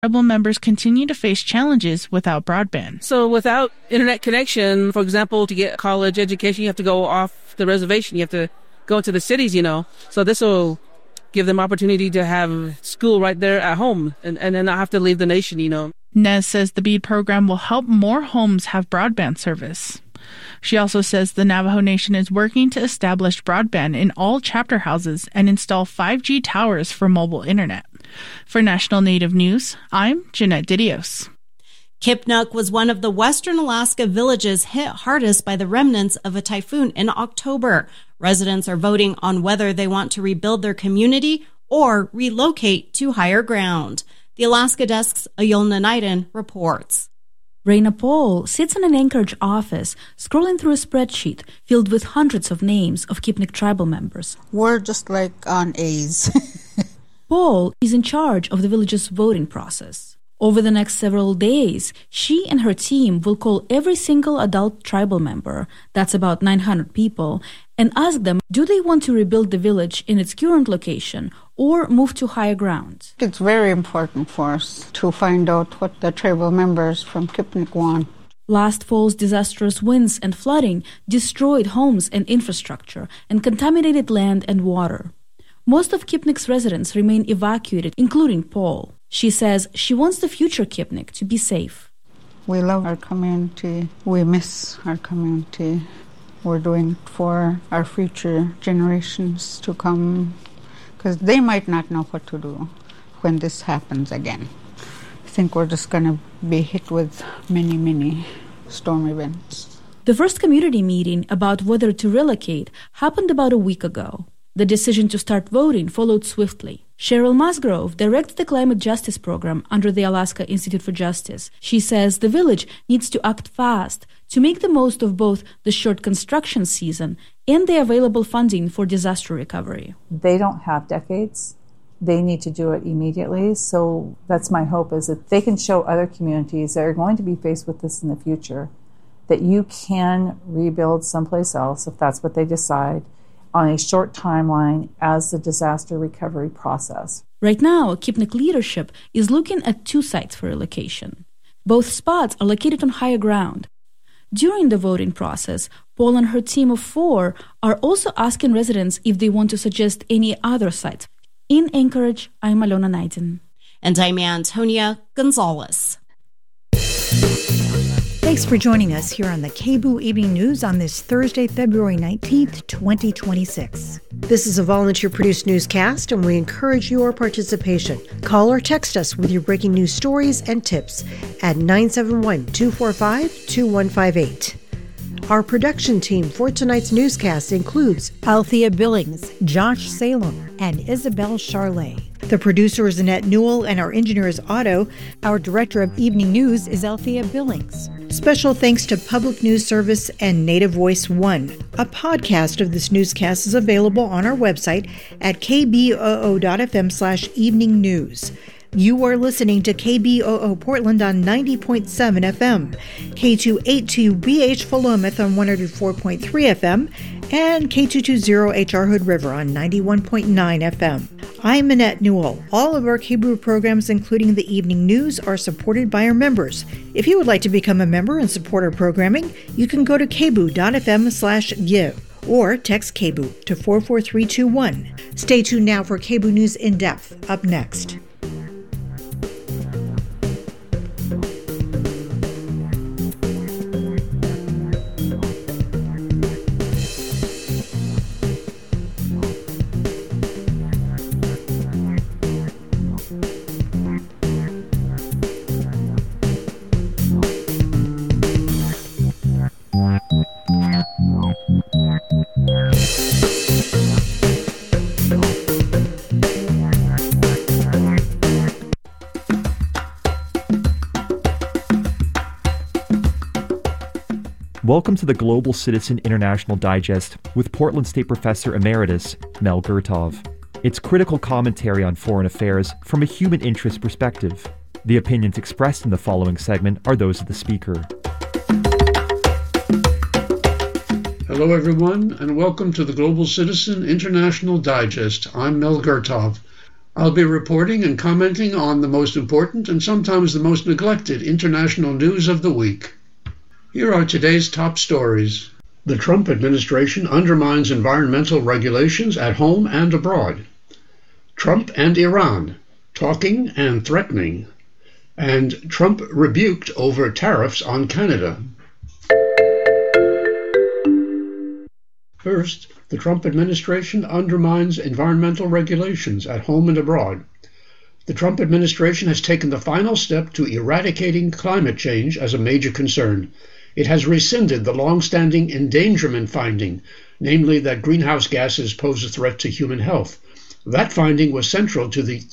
tribal members continue to face challenges without broadband. So without internet connection, for example, to get college education, you have to go off the reservation. You have to go into the cities, So this will give them opportunity to have school right there at home and then not have to leave the nation, Nez says the BEAD program will help more homes have broadband service. She also says the Navajo Nation is working to establish broadband in all chapter houses and install 5G towers for mobile internet. For National Native News, I'm Jeanette Didios. Kipnuk was one of the western Alaska villages hit hardest by the remnants of a typhoon in October. Residents are voting on whether they want to rebuild their community or relocate to higher ground. The Alaska Desk's Ayolna Naiden reports. Raina Paul sits in an Anchorage office, scrolling through a spreadsheet filled with hundreds of names of Kipnik tribal members. We're just like on A's. Paul is in charge of the village's voting process. Over the next several days, she and her team will call every single adult tribal member, that's about 900 people, and ask them, do they want to rebuild the village in its current location or move to higher ground? It's very important for us to find out what the tribal members from Kipnik want. Last fall's disastrous winds and flooding destroyed homes and infrastructure and contaminated land and water. Most of Kipnik's residents remain evacuated, including Paul. She says she wants the future Kipnik to be safe. We love our community. We miss our community. We're doing it for our future generations to come, because they might not know what to do when this happens again. I think we're just going to be hit with many, many storm events. The first community meeting about whether to relocate happened about a week ago. The decision to start voting followed swiftly. Cheryl Musgrove directs the Climate Justice Program under the Alaska Institute for Justice. She says the village needs to act fast to make the most of both the short construction season and the available funding for disaster recovery. They don't have decades. They need to do it immediately. So that's my hope, is that they can show other communities that are going to be faced with this in the future that you can rebuild someplace else if that's what they decide, on a short timeline as the disaster recovery process. Right now, Kipnik leadership is looking at 2 sites for relocation. Both spots are located on higher ground. During the voting process, Paul and her team of 4 are also asking residents if they want to suggest any other sites. In Anchorage, I'm Alona Naiden. And I'm Antonia Gonzalez. Thanks for joining us here on the KBOO Evening News on this Thursday, February 19th, 2026. This is a volunteer-produced newscast, and we encourage your participation. Call or text us with your breaking news stories and tips at 971-245-2158. Our production team for tonight's newscast includes Althea Billings, Josh Salem, and Isabel Charlet. The producer is Annette Newell, and our engineer is Otto. Our director of evening news is Althea Billings. Special thanks to Public News Service and Native Voice One. A podcast of this newscast is available on our website at kboo.fm/evening news. You are listening to KBOO Portland on 90.7 FM, K282BH Philomath on 104.3 FM, and K220HR Hood River on 91.9 FM. I'm Annette Newell. All of our KBOO programs, including the evening news, are supported by our members. If you would like to become a member and support our programming, you can go to kboo.fm/give or text KBOO to 44321. Stay tuned now for KBOO News in Depth, up next. Welcome to the Global Citizen International Digest with Portland State Professor Emeritus Mel Gertov. It's critical commentary on foreign affairs from a human interest perspective. The opinions expressed in the following segment are those of the speaker. Hello everyone, and welcome to the Global Citizen International Digest. I'm Mel Gertov. I'll be reporting and commenting on the most important and sometimes the most neglected international news of the week. Here are today's top stories. The Trump administration undermines environmental regulations at home and abroad. Trump and Iran, talking and threatening. And Trump rebuked over tariffs on Canada. First, the Trump administration undermines environmental regulations at home and abroad. The Trump administration has taken the final step to eradicating climate change as a major concern. It has rescinded the long-standing endangerment finding, namely that greenhouse gases pose a threat to human health. That finding was central to the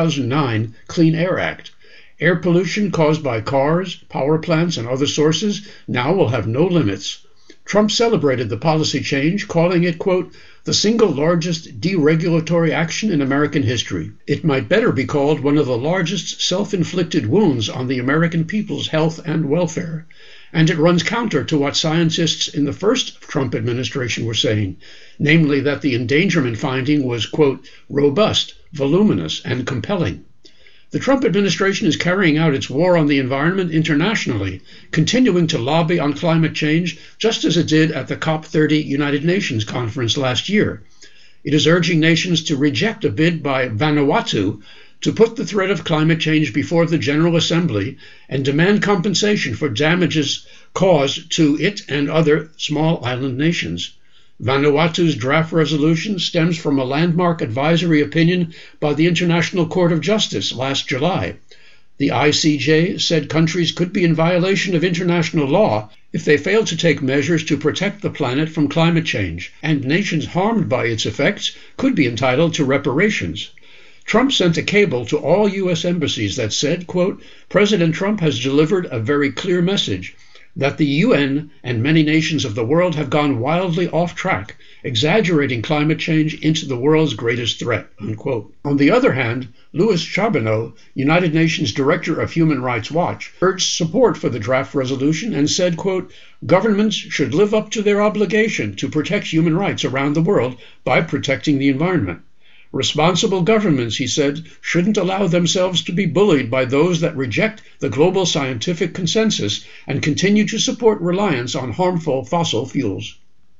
2009 Clean Air Act. Air pollution caused by cars, power plants, and other sources now will have no limits. Trump celebrated the policy change, calling it, quote, the single largest deregulatory action in American history. It might better be called one of the largest self-inflicted wounds on the American people's health and welfare. And it runs counter to what scientists in the first Trump administration were saying, namely that the endangerment finding was, quote, robust, voluminous, and compelling. The Trump administration is carrying out its war on the environment internationally, continuing to lobby on climate change just as it did at the COP30 United Nations conference last year. It is urging nations to reject a bid by Vanuatu to put the threat of climate change before the General Assembly and demand compensation for damages caused to it and other small island nations. Vanuatu's draft resolution stems from a landmark advisory opinion by the International Court of Justice last July. The ICJ said countries could be in violation of international law if they fail to take measures to protect the planet from climate change, and nations harmed by its effects could be entitled to reparations. Trump sent a cable to all U.S. embassies that said, quote, President Trump has delivered a very clear message that the UN and many nations of the world have gone wildly off track, exaggerating climate change into the world's greatest threat, unquote. On the other hand, Louis Charbonneau, United Nations Director of Human Rights Watch, urged support for the draft resolution and said, quote, governments should live up to their obligation to protect human rights around the world by protecting the environment. Responsible governments, he said, shouldn't allow themselves to be bullied by those that reject the global scientific consensus and continue to support reliance on harmful fossil fuels.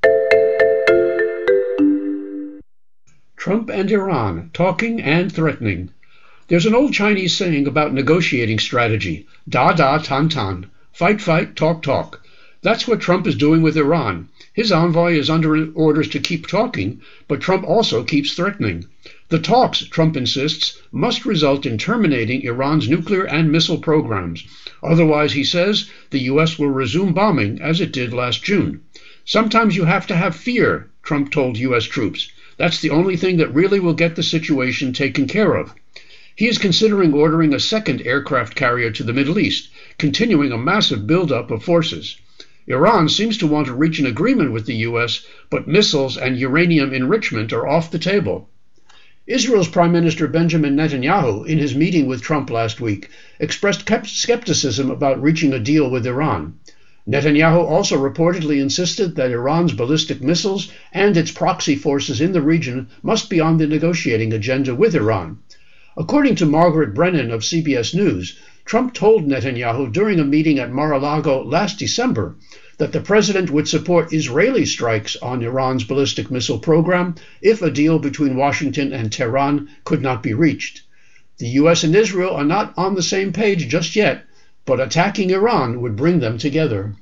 Trump and Iran, talking and threatening. There's an old Chinese saying about negotiating strategy, da da tan tan, fight fight, talk talk. That's what Trump is doing with Iran. His envoy is under orders to keep talking, but Trump also keeps threatening. The talks, Trump insists, must result in terminating Iran's nuclear and missile programs. Otherwise, he says, the U.S. will resume bombing as it did last June. Sometimes you have to have fear, Trump told U.S. troops. That's the only thing that really will get the situation taken care of. He is considering ordering a second aircraft carrier to the Middle East, continuing a massive buildup of forces. Iran seems to want to reach an agreement with the U.S., but missiles and uranium enrichment are off the table. Israel's Prime Minister Benjamin Netanyahu, in his meeting with Trump last week, expressed skepticism about reaching a deal with Iran. Netanyahu also reportedly insisted that Iran's ballistic missiles and its proxy forces in the region must be on the negotiating agenda with Iran. According to Margaret Brennan of CBS News, Trump told Netanyahu during a meeting at Mar-a-Lago last December that the president would support Israeli strikes on Iran's ballistic missile program if a deal between Washington and Tehran could not be reached. The U.S. and Israel are not on the same page just yet, but attacking Iran would bring them together.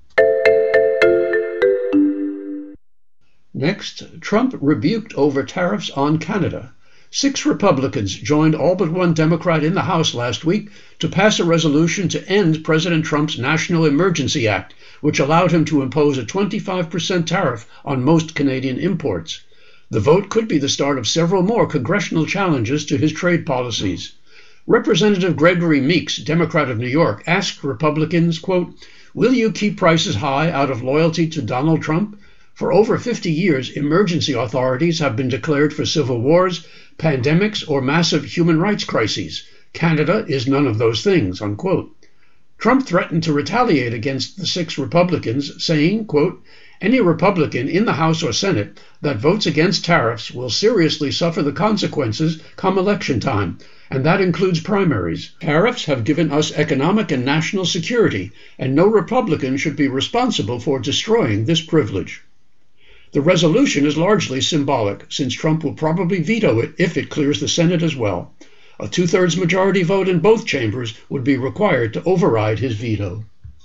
Next, Trump rebuked over tariffs on Canada. 6 Republicans joined all but 1 Democrat in the House last week to pass a resolution to end President Trump's National Emergency Act, which allowed him to impose a 25% tariff on most Canadian imports. The vote could be the start of several more congressional challenges to his trade policies. Representative Gregory Meeks, Democrat of New York, asked Republicans, quote, will you keep prices high out of loyalty to Donald Trump? For over 50 years, emergency authorities have been declared for civil wars, pandemics, or massive human rights crises. Canada is none of those things, unquote. Trump threatened to retaliate against the 6 Republicans, saying, quote, Any Republican in the House or Senate that votes against tariffs will seriously suffer the consequences come election time, and that includes primaries. Tariffs have given us economic and national security, and no Republican should be responsible for destroying this privilege. The resolution is largely symbolic, since Trump will probably veto it if it clears the Senate as well. A two-thirds majority vote in both chambers would be required to override his veto.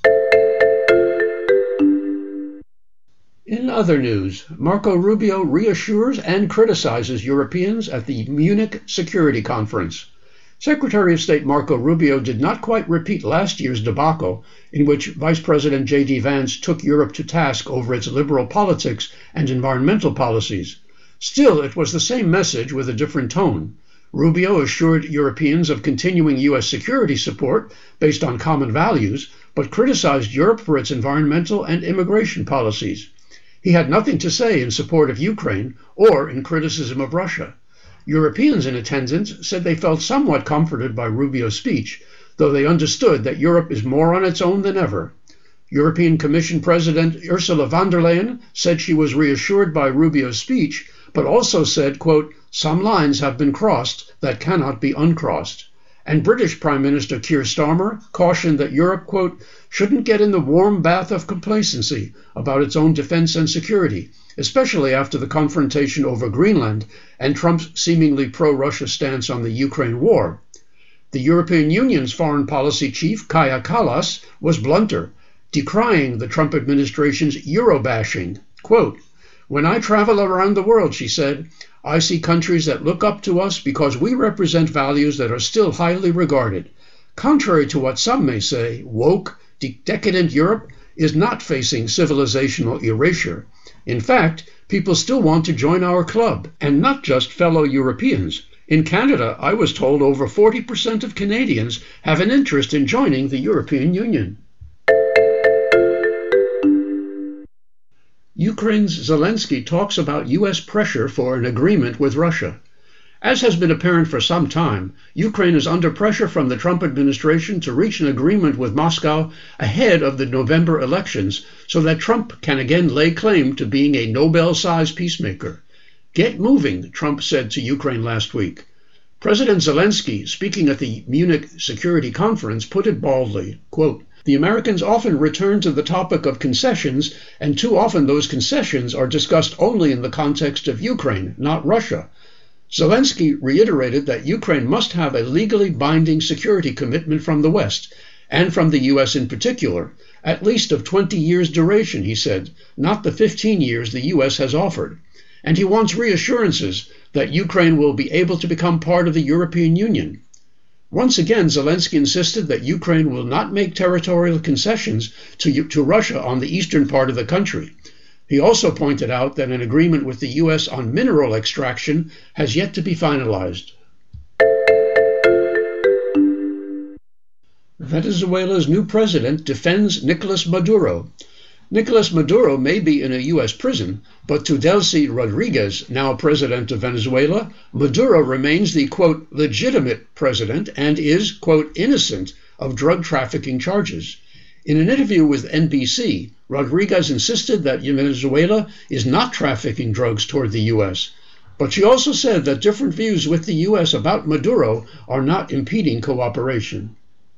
In other news, Marco Rubio reassures and criticizes Europeans at the Munich Security Conference. Secretary of State Marco Rubio did not quite repeat last year's debacle, in which Vice President J.D. Vance took Europe to task over its liberal politics and environmental policies. Still, it was the same message with a different tone. Rubio assured Europeans of continuing U.S. security support based on common values, but criticized Europe for its environmental and immigration policies. He had nothing to say in support of Ukraine or in criticism of Russia. Europeans in attendance said they felt somewhat comforted by Rubio's speech, though they understood that Europe is more on its own than ever. European Commission President Ursula von der Leyen said she was reassured by Rubio's speech, but also said, quote, "Some lines have been crossed that cannot be uncrossed." And British Prime Minister Keir Starmer cautioned that Europe, quote, "shouldn't get in the warm bath of complacency about its own defense and security, especially after the confrontation over Greenland and Trump's seemingly pro-Russia stance on the Ukraine war." The European Union's foreign policy chief, Kaja Kallas, was blunter, decrying the Trump administration's Eurobashing. Quote, "When I travel around the world," she said, "I see countries that look up to us because we represent values that are still highly regarded. Contrary to what some may say, woke, decadent Europe is not facing civilizational erasure. In fact, people still want to join our club, and not just fellow Europeans. In Canada, I was told over 40% of Canadians have an interest in joining the European Union." Ukraine's Zelensky talks about U.S. pressure for an agreement with Russia. As has been apparent for some time, Ukraine is under pressure from the Trump administration to reach an agreement with Moscow ahead of the November elections so that Trump can again lay claim to being a Nobel-sized peacemaker. "Get moving," Trump said to Ukraine last week. President Zelensky, speaking at the Munich Security Conference, put it baldly, quote, "The Americans often return to the topic of concessions, and too often those concessions are discussed only in the context of Ukraine, not Russia." Zelensky reiterated that Ukraine must have a legally binding security commitment from the West, and from the U.S. in particular, at least of 20 years duration, he said, not the 15 years the U.S. has offered. And he wants reassurances that Ukraine will be able to become part of the European Union. Once again, Zelensky insisted that Ukraine will not make territorial concessions to Russia on the eastern part of the country. He also pointed out that an agreement with the U.S. on mineral extraction has yet to be finalized. Venezuela's new president defends Nicolas Maduro. Nicolas Maduro may be in a U.S. prison, but to Delcy Rodriguez, now president of Venezuela, Maduro remains the, quote, legitimate president and is, quote, innocent of drug trafficking charges. In an interview with NBC, Rodriguez insisted that Venezuela is not trafficking drugs toward the U.S., but she also said that different views with the U.S. about Maduro are not impeding cooperation.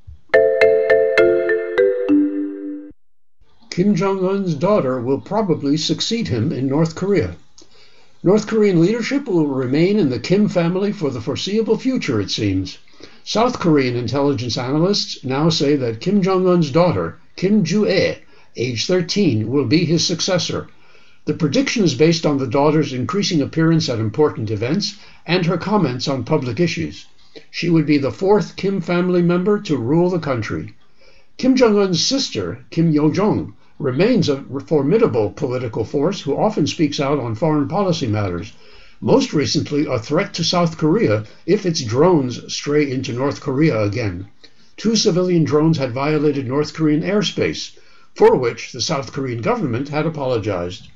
Kim Jong-un's daughter will probably succeed him in North Korea. North Korean leadership will remain in the Kim family for the foreseeable future, it seems. South Korean intelligence analysts now say that Kim Jong-un's daughter, Kim Ju-ae, age 13, will be his successor. The prediction is based on the daughter's increasing appearance at important events and her comments on public issues. She would be the fourth Kim family member to rule the country. Kim Jong-un's sister, Kim Yo-jong, remains a formidable political force who often speaks out on foreign policy matters, most recently a threat to South Korea if its drones stray into North Korea again. 2 civilian drones had violated North Korean airspace, for which the South Korean government had apologized.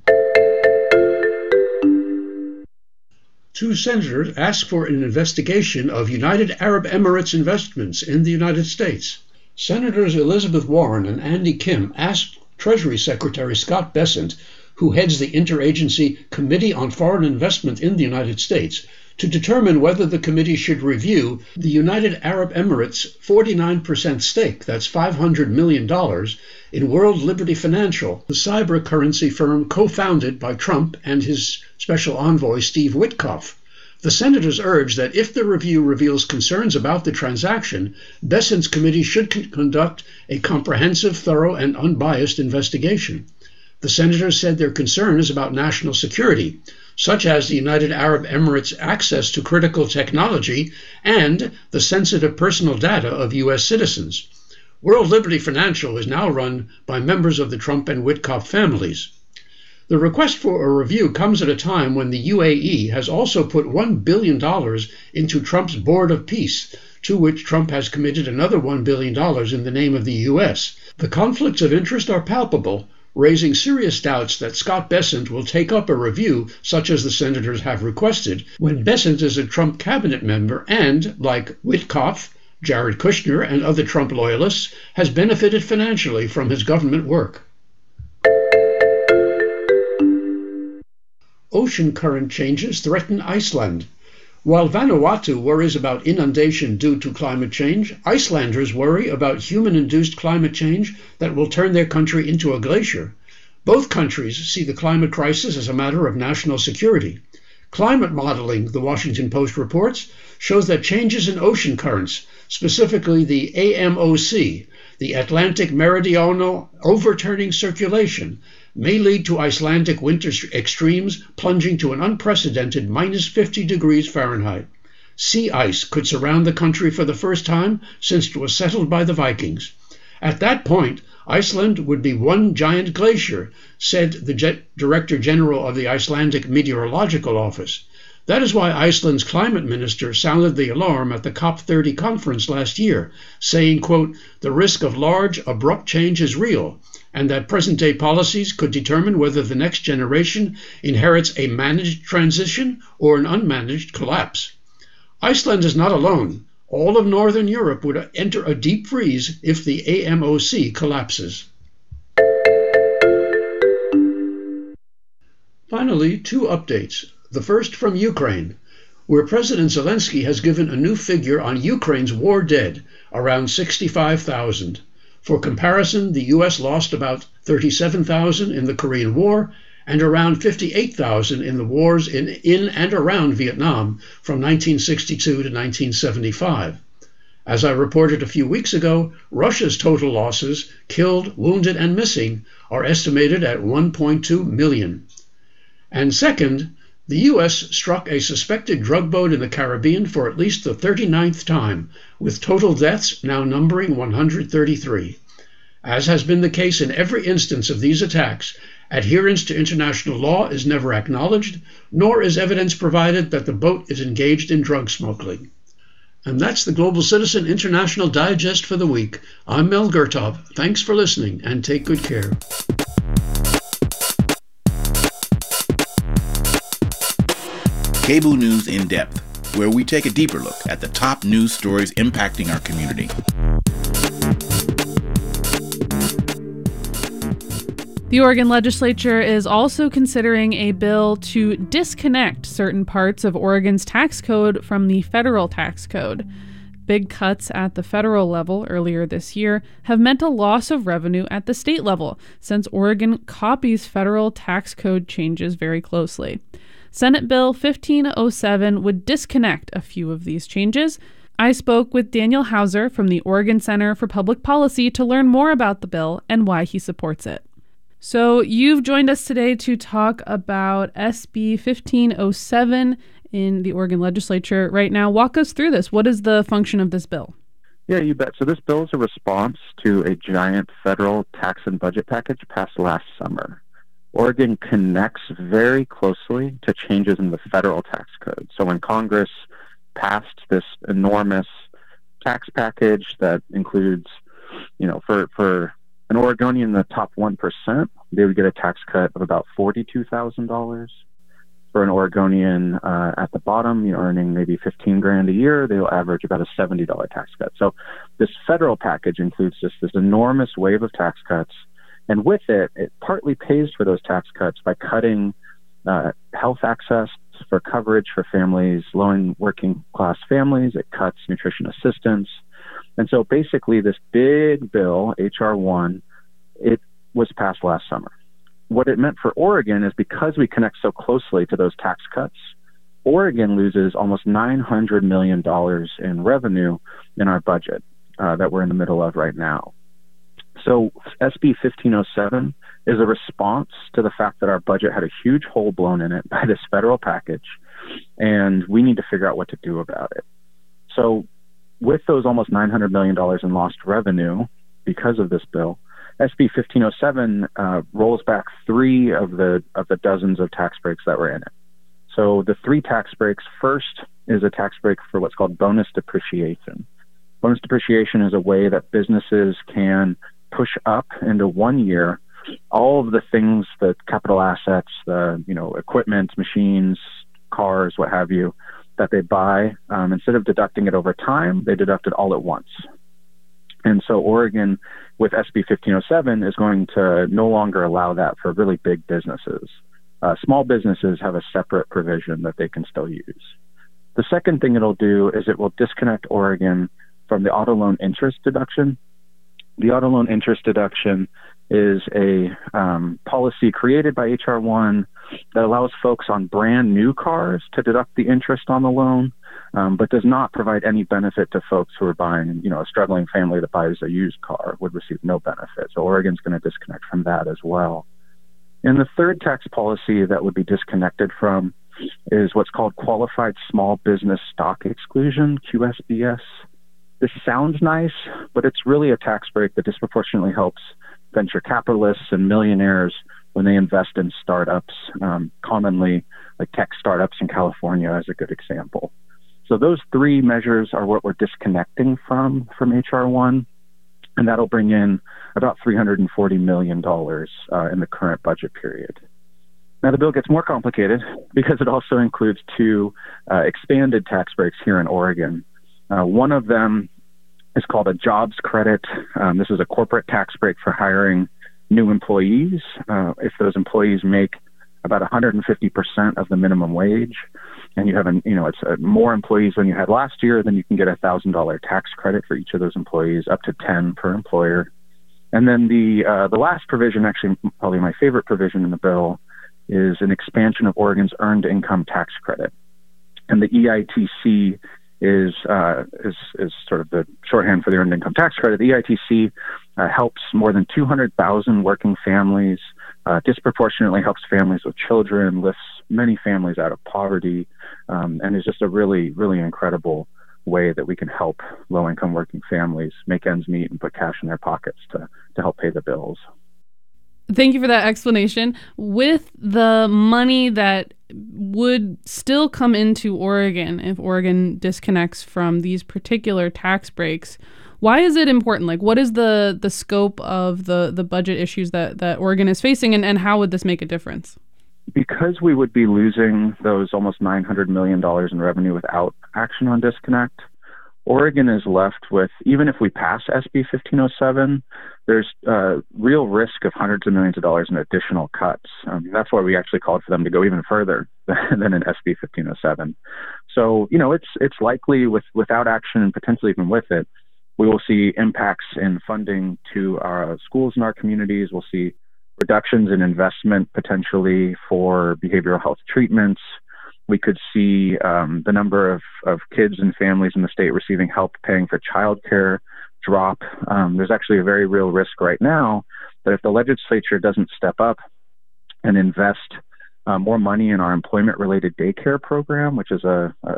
2 senators asked for an investigation of United Arab Emirates investments in the United States. Senators Elizabeth Warren and Andy Kim asked Treasury Secretary Scott Bessent, who heads the Interagency Committee on Foreign Investment in the United States, to determine whether the committee should review the United Arab Emirates' 49% stake, that's $500 million, in World Liberty Financial, the cyber currency firm co-founded by Trump and his special envoy Steve Witkoff. The senators urged that if the review reveals concerns about the transaction, Bessent's committee should conduct a comprehensive, thorough, and unbiased investigation. The senators said their concern is about national security, such as the United Arab Emirates' access to critical technology and the sensitive personal data of U.S. citizens. World Liberty Financial is now run by members of the Trump and Witkoff families. The request for a review comes at a time when the UAE has also put $1 billion into Trump's Board of Peace, to which Trump has committed another $1 billion in the name of the U.S. The conflicts of interest are palpable, raising serious doubts that Scott Bessent will take up a review such as the senators have requested, when Bessent is a Trump cabinet member and, like Witkoff, Jared Kushner, and other Trump loyalists, has benefited financially from his government work. Ocean current changes threaten Iceland. While Vanuatu worries about inundation due to climate change, Icelanders worry about human-induced climate change that will turn their country into a glacier. Both countries see the climate crisis as a matter of national security. Climate modeling, the Washington Post reports, shows that changes in ocean currents, specifically the AMOC, the Atlantic Meridional Overturning Circulation, may lead to Icelandic winter extremes plunging to an unprecedented minus 50 degrees Fahrenheit. Sea ice could surround the country for the first time since it was settled by the Vikings. At that point, Iceland would be one giant glacier, said the Director General of the Icelandic Meteorological Office. That is why Iceland's climate minister sounded the alarm at the COP30 conference last year, saying, quote, "The risk of large, abrupt change is real, and that present-day policies could determine whether the next generation inherits a managed transition or an unmanaged collapse." Iceland is not alone. All of Northern Europe would enter a deep freeze if the AMOC collapses. Finally, two updates. The first from Ukraine, where President Zelensky has given a new figure on Ukraine's war dead, around 65,000. For comparison, the U.S. lost about 37,000 in the Korean War and around 58,000 in the wars in and around Vietnam from 1962 to 1975. As I reported a few weeks ago, Russia's total losses, killed, wounded, and missing, are estimated at 1.2 million. And second, the U.S. struck a suspected drug boat in the Caribbean for at least the 39th time, with total deaths now numbering 133. As has been the case in every instance of these attacks, adherence to international law is never acknowledged, nor is evidence provided that the boat is engaged in drug smuggling. And that's the Global Citizen International Digest for the week. I'm Mel Gurtov. Thanks for listening, and take good care. KBOO News in Depth, where we take a deeper look at the top news stories impacting our community. The Oregon legislature is also considering a bill to disconnect certain parts of Oregon's tax code from the federal tax code. Big cuts at the federal level earlier this year have meant a loss of revenue at the state level, since Oregon copies federal tax code changes very closely. Senate Bill 1507 would disconnect a few of these changes. I spoke with Daniel Hauser from the Oregon Center for Public Policy to learn more about the bill and why he supports it. So you've joined us today to talk about SB 1507 in the Oregon legislature right now. Walk us through this. What is the function of this bill? Yeah, you bet. So this bill is a response to a giant federal tax and budget package passed last summer. Oregon connects very closely to changes in the federal tax code. So when Congress passed this enormous tax package that includes, for an Oregonian in the top 1%, they would get a tax cut of about $42,000. For an Oregonian at the bottom, earning maybe $15,000 a year, they'll average about a $70 tax cut. So this federal package includes just this enormous wave of tax cuts And with it, it partly pays for those tax cuts by cutting health access for coverage for families, low and working class families. It cuts nutrition assistance. And so basically this big bill, H.R. 1, it was passed last summer. What it meant for Oregon is because we connect so closely to those tax cuts, Oregon loses almost $900 million in revenue in our budget that we're in the middle of right now. So SB 1507 is a response to the fact that our budget had a huge hole blown in it by this federal package, and we need to figure out what to do about it. So with those almost $900 million in lost revenue because of this bill, SB 1507 rolls back 3 of the dozens of tax breaks that were in it. So the 3 tax breaks, first is a tax break for what's called bonus depreciation. Bonus depreciation is a way that businesses can push up into 1 year all of the things, the capital assets, the equipment, machines, cars, what have you, that they buy. Instead of deducting it over time, they deduct it all at once. And so Oregon, with SB 1507, is going to no longer allow that for really big businesses. Small businesses have a separate provision that they can still use. The second thing it'll do is it will disconnect Oregon from the auto loan interest deduction. The auto loan interest deduction is a policy created by H.R. 1 that allows folks on brand new cars to deduct the interest on the loan, but does not provide any benefit to folks who are buying, a struggling family that buys a used car would receive no benefit. So Oregon's going to disconnect from that as well. And the third tax policy that would be disconnected from is what's called Qualified Small Business Stock Exclusion, QSBS. This sounds nice, but it's really a tax break that disproportionately helps venture capitalists and millionaires when they invest in startups, commonly like tech startups in California as a good example. So those 3 measures are what we're disconnecting from H.R. 1, and that'll bring in about $340 million in the current budget period. Now, the bill gets more complicated because it also includes 2 expanded tax breaks here in Oregon. One of them is called a jobs credit. This is a corporate tax break for hiring new employees. If those employees make about 150% of the minimum wage, and you have more employees than you had last year, then you can get a $1,000 tax credit for each of those employees, up to 10 per employer. And then the last provision, actually probably my favorite provision in the bill, is an expansion of Oregon's earned income tax credit. And the EITC is sort of the shorthand for the earned income tax credit. The EITC helps more than 200,000 working families, disproportionately helps families with children, lifts many families out of poverty, and is just a really, really incredible way that we can help low-income working families make ends meet and put cash in their pockets to help pay the bills. Thank you for that explanation. With the money that would still come into Oregon if Oregon disconnects from these particular tax breaks, why is it important? Like, what is the scope of the budget issues that Oregon is facing, and how would this make a difference? Because we would be losing those almost $900 million in revenue without action on disconnect, Oregon is left with, even if we pass SB 1507, there's real risk of hundreds of millions of dollars in additional cuts. That's why we actually called for them to go even further than in SB 1507. So, it's likely without action and potentially even with it, we will see impacts in funding to our schools in our communities. We'll see reductions in investment potentially for behavioral health treatments. We could see the number of kids and families in the state receiving help paying for childcare drop. There's actually a very real risk right now that if the legislature doesn't step up and invest more money in our employment-related daycare program, which is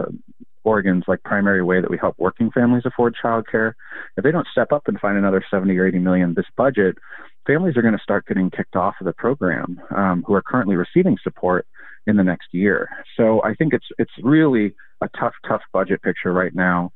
Oregon's primary way that we help working families afford childcare, if they don't step up and find another 70 or 80 million this budget, families are going to start getting kicked off of the program who are currently receiving support in the next year. So I think it's really a tough budget picture right now.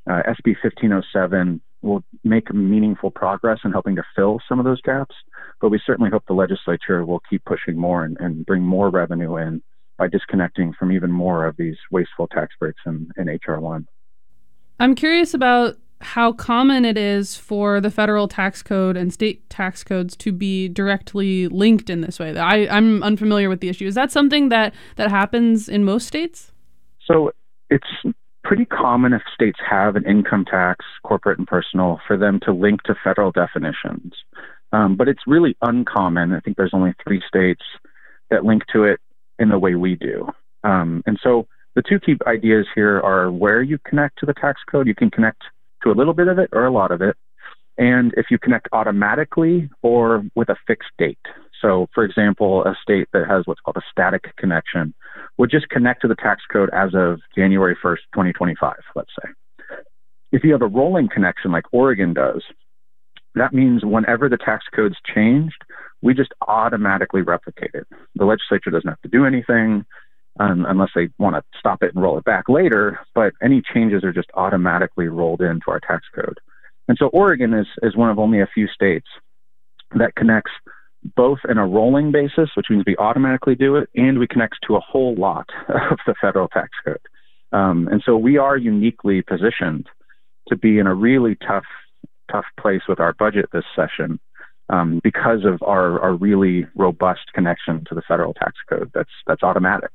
SB 1507 will make meaningful progress in helping to fill some of those gaps, but we certainly hope the legislature will keep pushing more and bring more revenue in by disconnecting from even more of these wasteful tax breaks in H.R. 1. I'm curious about how common it is for the federal tax code and state tax codes to be directly linked in this way. I'm unfamiliar with the issue. Is that something that happens in most states? So it's pretty common if states have an income tax, corporate and personal, for them to link to federal definitions. But it's really uncommon. I think there's only 3 states that link to it in the way we do. And so the 2 key ideas here are where you connect to the tax code. You can connect to a little bit of it or a lot of it. And if you connect automatically or with a fixed date. So, for example, a state that has what's called a static connection would just connect to the tax code as of January 1st, 2025, let's say. If you have a rolling connection like Oregon does, that means whenever the tax code's changed, we just automatically replicate it. The legislature doesn't have to do anything unless they want to stop it and roll it back later, but any changes are just automatically rolled into our tax code. And so Oregon is one of only a few states that connects both in a rolling basis, which means we automatically do it, and we connect to a whole lot of the federal tax code. And so we are uniquely positioned to be in a really tough place with our budget this session because of our really robust connection to the federal tax code that's automatic.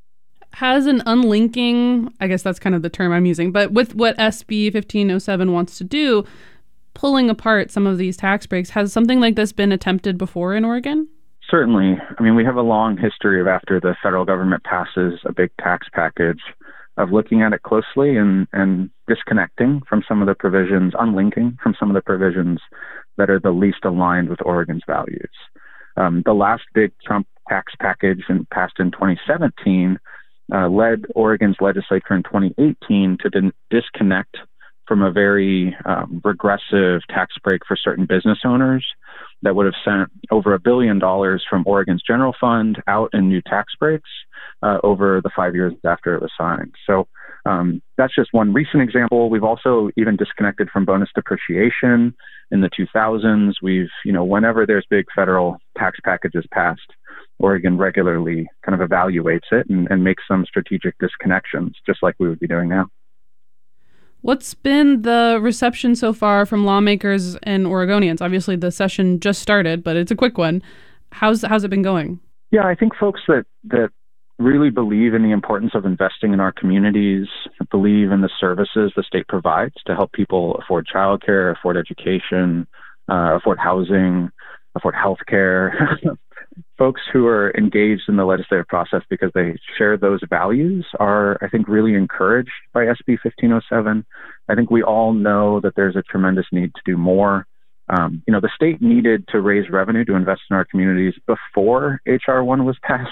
Has an unlinking, I guess that's kind of the term I'm using, but with what SB 1507 wants to do, pulling apart some of these tax breaks, has something like this been attempted before in Oregon? Certainly. I mean, we have a long history of after the federal government passes a big tax package of looking at it closely and disconnecting from some of the provisions, unlinking from some of the provisions that are the least aligned with Oregon's values. The last big Trump tax package passed in 2017 led Oregon's legislature in 2018 to disconnect from a very regressive tax break for certain business owners that would have sent over $1 billion from Oregon's general fund out in new tax breaks over the 5 years after it was signed. So that's just one recent example. We've also even disconnected from bonus depreciation in the 2000s. We've, whenever there's big federal tax packages passed, Oregon regularly kind of evaluates it and makes some strategic disconnections, just like we would be doing now. What's been the reception so far from lawmakers and Oregonians? Obviously, the session just started, but it's a quick one. How's it been going? Yeah, I think folks that really believe in the importance of investing in our communities, believe in the services the state provides to help people afford childcare, afford education, afford housing, afford healthcare. Folks who are engaged in the legislative process because they share those values are, I think, really encouraged by SB 1507. I think we all know that there's a tremendous need to do more. The state needed to raise revenue to invest in our communities before H.R. 1 was passed,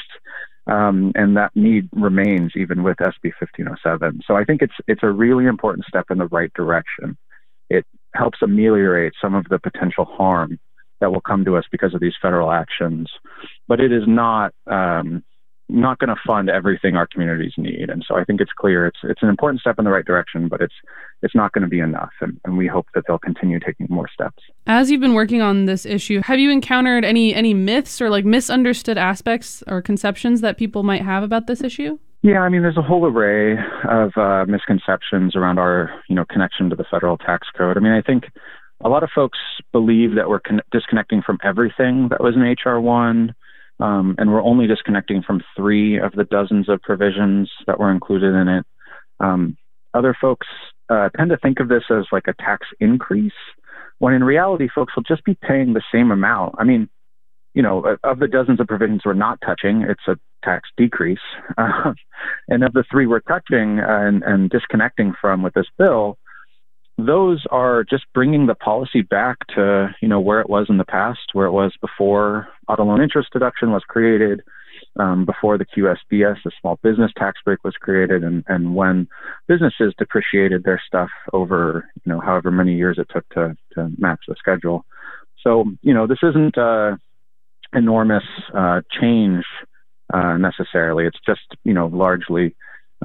and that need remains even with SB 1507. So I think it's a really important step in the right direction. It helps ameliorate some of the potential harm that will come to us because of these federal actions. But it is not going to fund everything our communities need. And so I think it's clear it's an important step in the right direction, but it's not going to be enough. And we hope that they'll continue taking more steps. As you've been working on this issue, have you encountered any myths or misunderstood aspects or conceptions that people might have about this issue? Yeah, I mean, there's a whole array of misconceptions around our, connection to the federal tax code. I mean, I think a lot of folks believe that we're disconnecting from everything that was in H.R. 1, and we're only disconnecting from 3 of the dozens of provisions that were included in it. Other folks tend to think of this as like a tax increase, when in reality, folks will just be paying the same amount. I mean, of the dozens of provisions we're not touching, it's a tax decrease. And of the 3 we're touching and disconnecting from with this bill, those are just bringing the policy back to, where it was in the past, where it was before auto loan interest deduction was created, before the QSBS, the small business tax break, was created, and when businesses depreciated their stuff over, however many years it took to match the schedule. So, this isn't enormous change necessarily. It's just, largely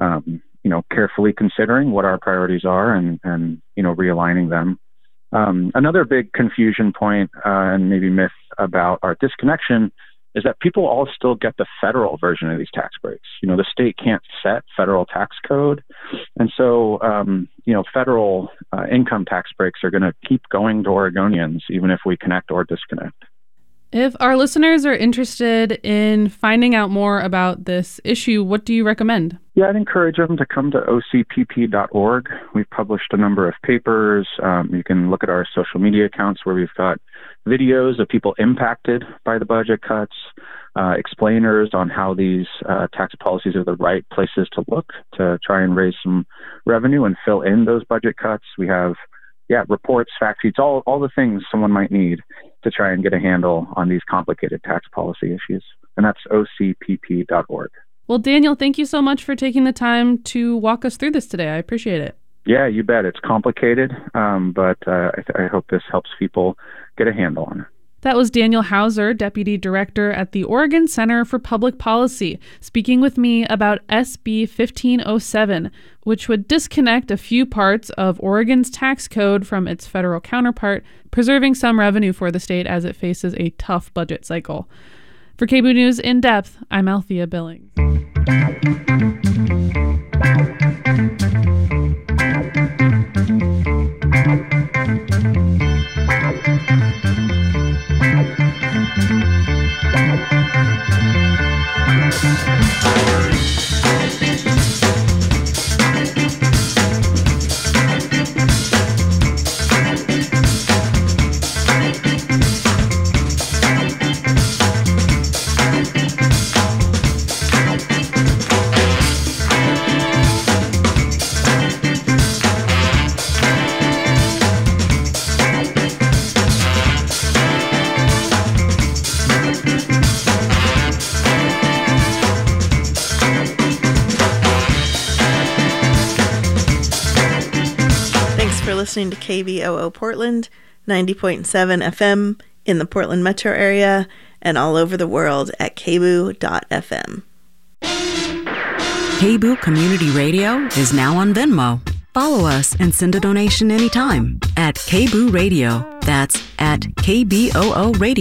carefully considering what our priorities are and realigning them. Another big confusion point and maybe myth about our disconnection is that people all still get the federal version of these tax breaks. The state can't set federal tax code. And so, federal income tax breaks are going to keep going to Oregonians, even if we connect or disconnect. If our listeners are interested in finding out more about this issue, what do you recommend? Yeah, I'd encourage them to come to ocpp.org. We've published a number of papers. You can look at our social media accounts where we've got videos of people impacted by the budget cuts, explainers on how these tax policies are the right places to look to try and raise some revenue and fill in those budget cuts. We have reports, fact sheets, all the things someone might need to try and get a handle on these complicated tax policy issues. And that's ocpp.org. Well, Daniel, thank you so much for taking the time to walk us through this today. I appreciate it. Yeah, you bet. It's complicated, but I hope this helps people get a handle on it. That was Daniel Hauser, Deputy Director at the Oregon Center for Public Policy, speaking with me about SB 1507, which would disconnect a few parts of Oregon's tax code from its federal counterpart, preserving some revenue for the state as it faces a tough budget cycle. For KBOO News In Depth, I'm Althea Billings. Listening to KBOO Portland, 90.7 FM in the Portland metro area and all over the world at kboo.fm. KBOO Community Radio is now on Venmo. Follow us and send a donation anytime at KBOO Radio. That's at KBOO Radio.